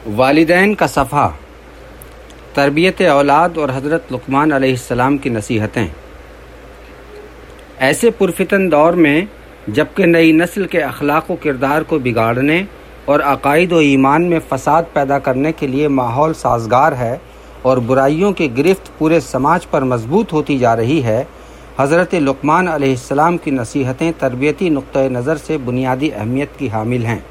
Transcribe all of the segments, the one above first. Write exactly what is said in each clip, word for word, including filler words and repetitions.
والدین کا صفحہ، تربیت اولاد اور حضرت لقمان علیہ السلام کی نصیحتیں۔ ایسے پرفتن دور میں جبکہ نئی نسل کے اخلاق و کردار کو بگاڑنے اور عقائد و ایمان میں فساد پیدا کرنے کے لیے ماحول سازگار ہے اور برائیوں کی گرفت پورے سماج پر مضبوط ہوتی جا رہی ہے، حضرت لقمان علیہ السلام کی نصیحتیں تربیتی نقطۂ نظر سے بنیادی اہمیت کی حامل ہیں۔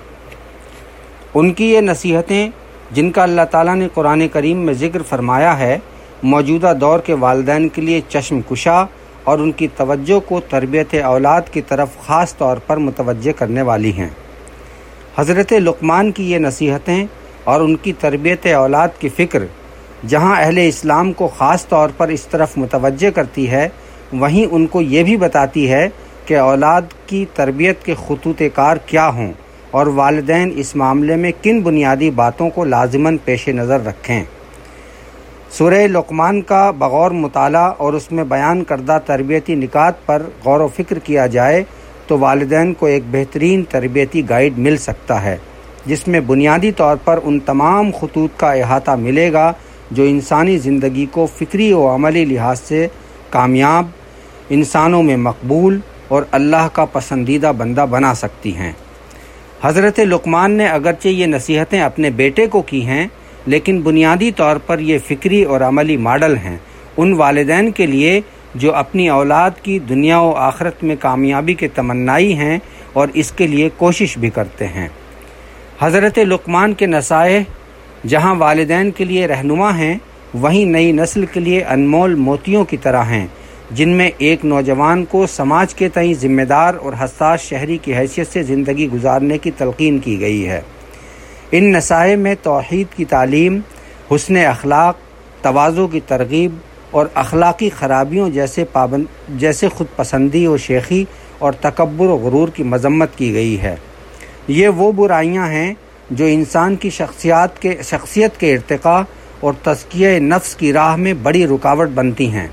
ان کی یہ نصیحتیں، جن کا اللہ تعالیٰ نے قرآن کریم میں ذکر فرمایا ہے، موجودہ دور کے والدین کے لیے چشم کشا اور ان کی توجہ کو تربیت اولاد کی طرف خاص طور پر متوجہ کرنے والی ہیں۔ حضرت لقمان کی یہ نصیحتیں اور ان کی تربیت اولاد کی فکر جہاں اہل اسلام کو خاص طور پر اس طرف متوجہ کرتی ہے، وہیں ان کو یہ بھی بتاتی ہے کہ اولاد کی تربیت کے خطوط کار کیا ہوں اور والدین اس معاملے میں کن بنیادی باتوں کو لازماً پیش نظر رکھیں۔ سورہ لقمان کا بغور مطالعہ اور اس میں بیان کردہ تربیتی نکات پر غور و فکر کیا جائے تو والدین کو ایک بہترین تربیتی گائیڈ مل سکتا ہے، جس میں بنیادی طور پر ان تمام خطوط کا احاطہ ملے گا جو انسانی زندگی کو فکری و عملی لحاظ سے کامیاب، انسانوں میں مقبول اور اللہ کا پسندیدہ بندہ بنا سکتی ہیں۔ حضرت لقمان نے اگرچہ یہ نصیحتیں اپنے بیٹے کو کی ہیں، لیکن بنیادی طور پر یہ فکری اور عملی ماڈل ہیں ان والدین کے لیے جو اپنی اولاد کی دنیا و آخرت میں کامیابی کے تمنائی ہیں اور اس کے لیے کوشش بھی کرتے ہیں۔ حضرت لقمان کے نصائح جہاں والدین کے لیے رہنما ہیں، وہیں نئی نسل کے لیے انمول موتیوں کی طرح ہیں، جن میں ایک نوجوان کو سماج کے تئیں ذمہ دار اور حساس شہری کی حیثیت سے زندگی گزارنے کی تلقین کی گئی ہے۔ ان نصائح میں توحید کی تعلیم، حسن اخلاق، تواضع کی ترغیب اور اخلاقی خرابیوں جیسے پابند جیسے خود پسندی و شیخی اور تکبر و غرور کی مذمت کی گئی ہے۔ یہ وہ برائیاں ہیں جو انسان کی شخصیات کے شخصیت کے ارتقاء اور تزکیہ نفس کی راہ میں بڑی رکاوٹ بنتی ہیں۔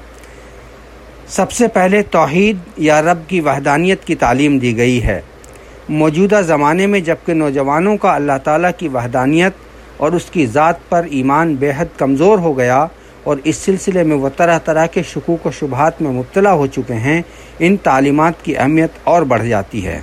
سب سے پہلے توحید یا رب کی وحدانیت کی تعلیم دی گئی ہے۔ موجودہ زمانے میں جبکہ نوجوانوں کا اللہ تعالیٰ کی وحدانیت اور اس کی ذات پر ایمان بے حد کمزور ہو گیا اور اس سلسلے میں وہ طرح طرح کے شکوک و شبہات میں مبتلا ہو چکے ہیں، ان تعلیمات کی اہمیت اور بڑھ جاتی ہے۔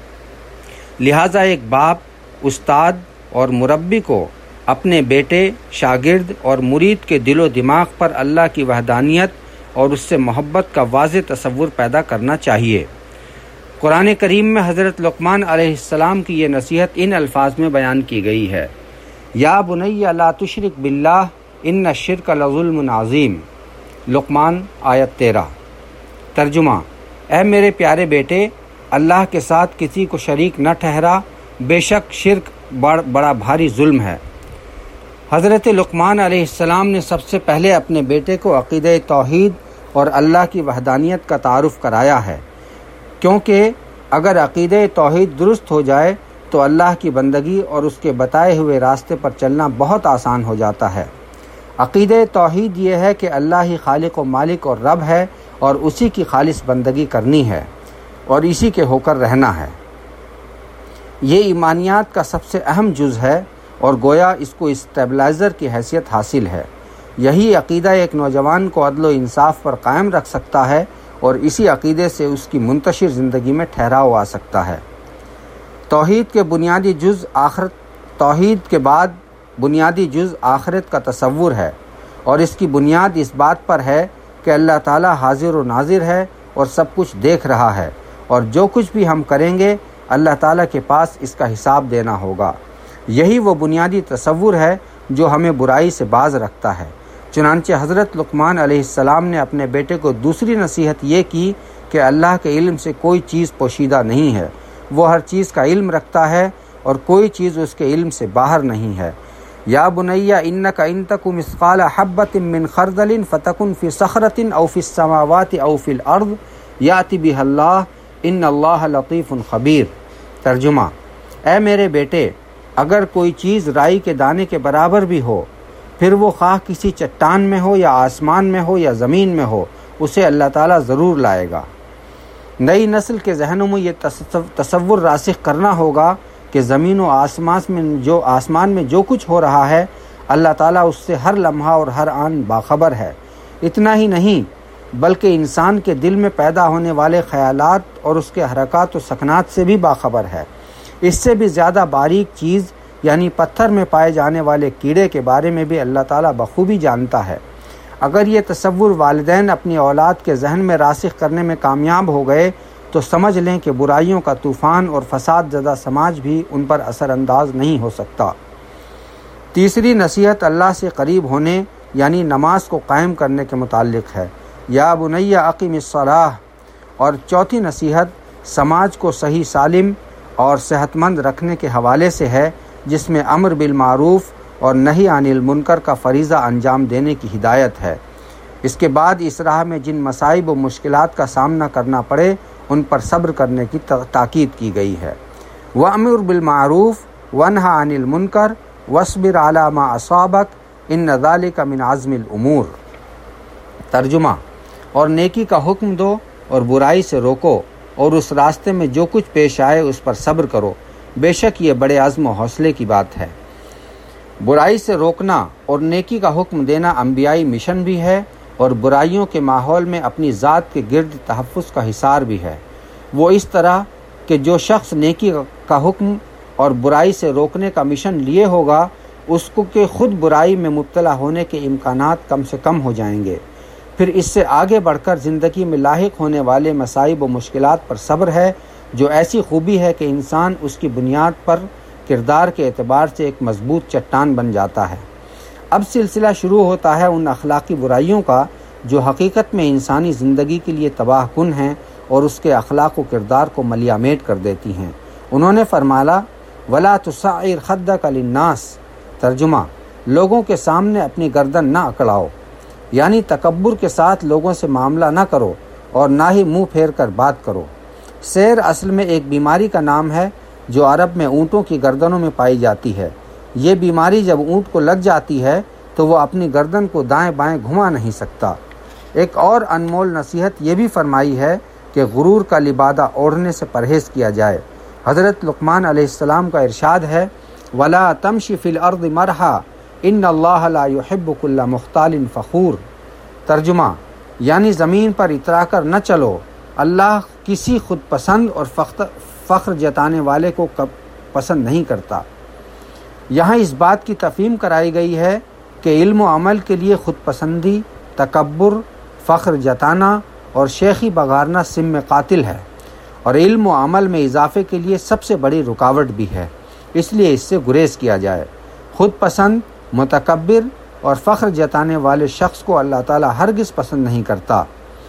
لہٰذا ایک باپ، استاد اور مربی کو اپنے بیٹے، شاگرد اور مرید کے دل و دماغ پر اللہ کی وحدانیت اور اس سے محبت کا واضح تصور پیدا کرنا چاہیے۔ قرآن کریم میں حضرت لقمان علیہ السلام کی یہ نصیحت ان الفاظ میں بیان کی گئی ہے: یا بنی لا تشرک باللہ ان الشرک لظلم عظیم۔ لقمان آیت تیرہ۔ ترجمہ: اے میرے پیارے بیٹے، اللہ کے ساتھ کسی کو شریک نہ ٹھہرا، بے شک شرک بڑ بڑا بھاری ظلم ہے۔ حضرت لقمان علیہ السلام نے سب سے پہلے اپنے بیٹے کو عقیدہ توحید اور اللہ کی وحدانیت کا تعارف کرایا ہے، کیونکہ اگر عقیدہ توحید درست ہو جائے تو اللہ کی بندگی اور اس کے بتائے ہوئے راستے پر چلنا بہت آسان ہو جاتا ہے۔ عقیدہ توحید یہ ہے کہ اللہ ہی خالق و مالک اور رب ہے اور اسی کی خالص بندگی کرنی ہے اور اسی کے ہو کر رہنا ہے۔ یہ ایمانیات کا سب سے اہم جز ہے اور گویا اس کو اسٹیبلائزر کی حیثیت حاصل ہے۔ یہی عقیدہ ایک نوجوان کو عدل و انصاف پر قائم رکھ سکتا ہے اور اسی عقیدے سے اس کی منتشر زندگی میں ٹھہراؤ آ سکتا ہے۔ توحید کے بنیادی جز آخرت توحید کے بعد بنیادی جز آخرت کا تصور ہے اور اس کی بنیاد اس بات پر ہے کہ اللہ تعالیٰ حاضر و ناظر ہے اور سب کچھ دیکھ رہا ہے اور جو کچھ بھی ہم کریں گے اللہ تعالیٰ کے پاس اس کا حساب دینا ہوگا۔ یہی وہ بنیادی تصور ہے جو ہمیں برائی سے باز رکھتا ہے۔ چنانچہ حضرت لقمان علیہ السلام نے اپنے بیٹے کو دوسری نصیحت یہ کی کہ اللہ کے علم سے کوئی چیز پوشیدہ نہیں ہے، وہ ہر چیز کا علم رکھتا ہے اور کوئی چیز اس کے علم سے باہر نہیں ہے۔ یا بنی انک ان تک مثقال حبۃ من خردل فتکن فی صخرۃ او فی السماوات او فی الارض یأتی بہ اللہ ان اللہ لطیف خبیر۔ ترجمہ: اے میرے بیٹے، اگر کوئی چیز رائی کے دانے کے برابر بھی ہو، پھر وہ خواہ کسی چٹان میں ہو یا آسمان میں ہو یا زمین میں ہو، اسے اللہ تعالیٰ ضرور لائے گا۔ نئی نسل کے ذہنوں میں یہ تصور راسخ کرنا ہوگا کہ زمین و آسمان میں جو آسمان میں جو کچھ ہو رہا ہے اللہ تعالیٰ اس سے ہر لمحہ اور ہر آن باخبر ہے۔ اتنا ہی نہیں بلکہ انسان کے دل میں پیدا ہونے والے خیالات اور اس کے حرکات و سکنات سے بھی باخبر ہے۔ اس سے بھی زیادہ باریک چیز یعنی پتھر میں پائے جانے والے کیڑے کے بارے میں بھی اللہ تعالیٰ بخوبی جانتا ہے۔ اگر یہ تصور والدین اپنی اولاد کے ذہن میں راسخ کرنے میں کامیاب ہو گئے تو سمجھ لیں کہ برائیوں کا طوفان اور فساد زدہ سماج بھی ان پر اثر انداز نہیں ہو سکتا۔ تیسری نصیحت اللہ سے قریب ہونے یعنی نماز کو قائم کرنے کے متعلق ہے، یا بنی اقم الصلاۃ۔ اور چوتھی نصیحت سماج کو صحیح سالم اور صحت مند رکھنے کے حوالے سے ہے، جس میں امر بالمعروف اور نہی عن المنکر کا فریضہ انجام دینے کی ہدایت ہے۔ اس کے بعد اس راہ میں جن مصائب و مشکلات کا سامنا کرنا پڑے ان پر صبر کرنے کی تاکید کی گئی ہے۔ وَأْمُرْ بِالْمَعْرُوفِ وَانْهَ عَنِ الْمُنْكَرِ وَاصْبِرْ عَلَى مَا أَصَابَكَ إِنَّ ذَلِكَ مِنْ عَزْمِ الْأُمُورِ۔ ترجمہ: اور نیکی کا حکم دو اور برائی سے روکو، اور اس راستے میں جو کچھ پیش آئے اس پر صبر کرو، بے شک یہ بڑے عزم و حوصلے کی بات ہے۔ برائی سے روکنا اور نیکی کا حکم دینا انبیائی مشن بھی ہے، اور برائیوں کے ماحول میں اپنی ذات کے گرد تحفظ کا حصار بھی ہے۔ وہ اس طرح کہ جو شخص نیکی کا حکم اور برائی سے روکنے کا مشن لیے ہوگا اس کو کہ خود برائی میں مبتلا ہونے کے امکانات کم سے کم ہو جائیں گے۔ پھر اس سے آگے بڑھ کر زندگی میں لاحق ہونے والے مصائب و مشکلات پر صبر ہے، جو ایسی خوبی ہے کہ انسان اس کی بنیاد پر کردار کے اعتبار سے ایک مضبوط چٹان بن جاتا ہے۔ اب سلسلہ شروع ہوتا ہے ان اخلاقی برائیوں کا جو حقیقت میں انسانی زندگی کے لیے تباہ کن ہیں اور اس کے اخلاق و کردار کو ملیامیٹ کر دیتی ہیں۔ انہوں نے فرمایا وَلَا تُسَعِّرْ خَدَّكَ لِلنَّاسِ۔ ترجمہ: لوگوں کے سامنے اپنی گردن نہ اکڑاؤ، یعنی تکبر کے ساتھ لوگوں سے معاملہ نہ کرو اور نہ ہی منہ پھیر کر بات کرو۔ سیر اصل میں ایک بیماری کا نام ہے جو عرب میں اونٹوں کی گردنوں میں پائی جاتی ہے۔ یہ بیماری جب اونٹ کو لگ جاتی ہے تو وہ اپنی گردن کو دائیں بائیں گھما نہیں سکتا۔ ایک اور انمول نصیحت یہ بھی فرمائی ہے کہ غرور کا لبادہ اوڑھنے سے پرہیز کیا جائے۔ حضرت لقمان علیہ السلام کا ارشاد ہے وَلَا تَمْشِ فِي الْأَرْضِ مَرْحًا إِنَّ اللَّهَ لَا يُحِبُّ كُلَّ مُخْتَالٍ فَخُورٍ۔ ترجمہ: یعنی زمین پر اترا کر نہ چلو، اللہ کسی خود پسند اور فخر جتانے والے کو پسند نہیں کرتا۔ یہاں اس بات کی تفہیم کرائی گئی ہے کہ علم و عمل کے لیے خود پسندی، تکبر، فخر جتانا اور شیخی بگارنا سم قاتل ہے، اور علم و عمل میں اضافے کے لیے سب سے بڑی رکاوٹ بھی ہے، اس لیے اس سے گریز کیا جائے۔ خود پسند، متکبر اور فخر جتانے والے شخص کو اللہ تعالیٰ ہرگز پسند نہیں کرتا۔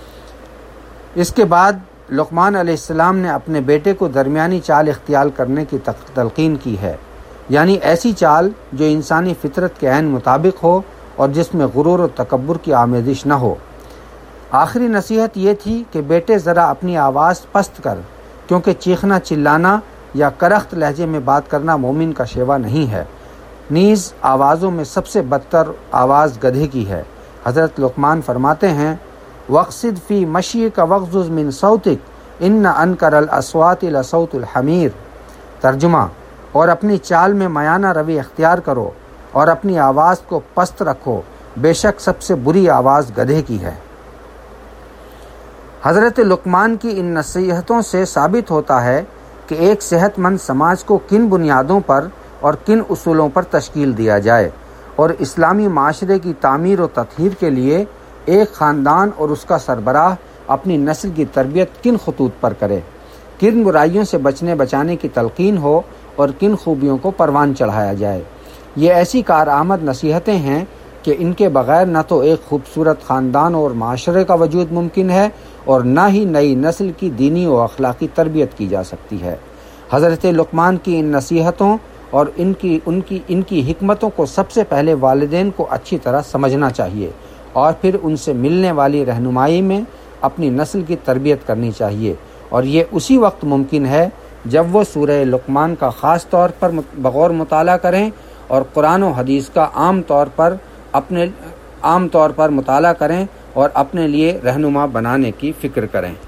اس کے بعد لقمان علیہ السلام نے اپنے بیٹے کو درمیانی چال اختیار کرنے کی تلقین کی ہے، یعنی ایسی چال جو انسانی فطرت کے عین مطابق ہو اور جس میں غرور و تکبر کی آمیزش نہ ہو۔ آخری نصیحت یہ تھی کہ بیٹے ذرا اپنی آواز پست کر، کیونکہ چیخنا چلانا یا کرخت لہجے میں بات کرنا مومن کا شیوا نہیں ہے۔ نیز آوازوں میں سب سے بدتر آواز گدھے کی ہے۔ حضرت لقمان فرماتے ہیں وَاقْصِدْ فِي مَشْيِكَ وَاغْضُضْ مِنْ صَوْتِكَ إِنَّ أَنْكَرَ الْأَصْوَاتِ لَصَوْتُ الْحَمِيرِ۔ ترجمہ: اور اپنی چال میں میانہ روی اختیار کرو اور اپنی آواز کو پست رکھو، بے شک سب سے بری آواز گدھے کی ہے۔ حضرت لقمان کی ان نصیحتوں سے ثابت ہوتا ہے کہ ایک صحت مند سماج کو کن بنیادوں پر اور کن اصولوں پر تشکیل دیا جائے، اور اسلامی معاشرے کی تعمیر و تطہیر کے لیے ایک خاندان اور اس کا سربراہ اپنی نسل کی تربیت کن خطوط پر کرے، کن برائیوں سے بچنے بچانے کی تلقین ہو اور کن خوبیوں کو پروان چڑھایا جائے۔ یہ ایسی کارآمد نصیحتیں ہیں کہ ان کے بغیر نہ تو ایک خوبصورت خاندان اور معاشرے کا وجود ممکن ہے اور نہ ہی نئی نسل کی دینی و اخلاقی تربیت کی جا سکتی ہے۔ حضرت لقمان کی ان نصیحتوں اور ان کی ان کی ان کی حکمتوں کو سب سے پہلے والدین کو اچھی طرح سمجھنا چاہیے، اور پھر ان سے ملنے والی رہنمائی میں اپنی نسل کی تربیت کرنی چاہیے، اور یہ اسی وقت ممکن ہے جب وہ سورہ لقمان کا خاص طور پر بغور مطالعہ کریں اور قرآن و حدیث کا عام طور پر اپنے عام طور پر مطالعہ کریں اور اپنے لیے رہنما بنانے کی فکر کریں۔